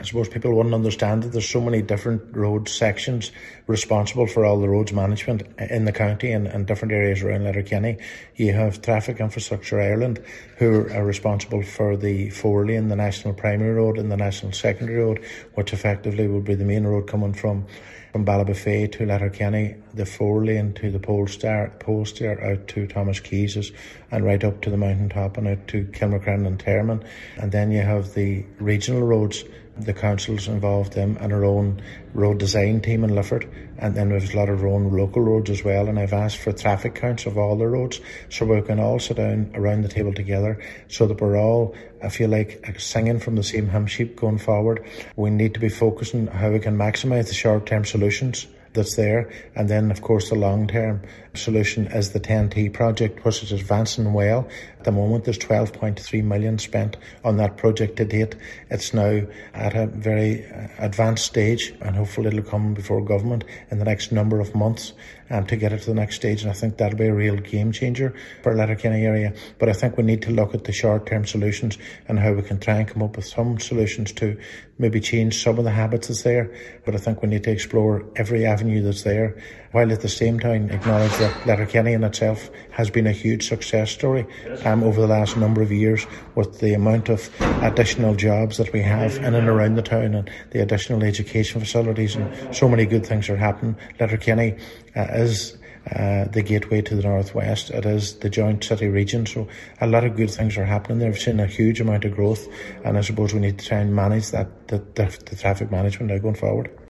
I suppose people wouldn't understand that there's so many different road sections responsible for all the roads management in the county and different areas around Letterkenny. You have Traffic Infrastructure Ireland, who are responsible for the 4-lane, the National Primary Road and the National Secondary Road, which effectively would be the main road coming from Ballybofey to Letterkenny, the 4-lane to the Polestar out to Thomas Keyes and right up to the mountaintop and out to Kilmacrennan and Termon. And then you have the regional roads, the councils involved in, and our own road design team in Lifford, and then there's a lot of our own local roads as well. And I've asked for traffic counts of all the roads so we can all sit down around the table together so that we're all, I feel like, singing from the same hymn sheet going forward. We need to be focusing on how we can maximise the short-term solutions that's there, and then of course the long-term solution is the 10T project, which is advancing well. At the moment there's 12.3 million spent on that project to date. It's now at a very advanced stage, and hopefully it'll come before government in the next number of months to get it to the next stage, and I think that'll be a real game changer for Letterkenny area. But I think we need to look at the short-term solutions and how we can try and come up with some solutions to maybe change some of the habits that's there. But I think we need to explore every avenue that's there, while at the same time acknowledge that Letterkenny in itself has been a huge success story over the last number of years, with the amount of additional jobs that we have in and around the town and the additional education facilities, and so many good things are happening. Letterkenny is the gateway to the northwest. It is the joint city region, so a lot of good things are happening there. We've seen a huge amount of growth, and I suppose we need to try and manage that, the traffic management now going forward.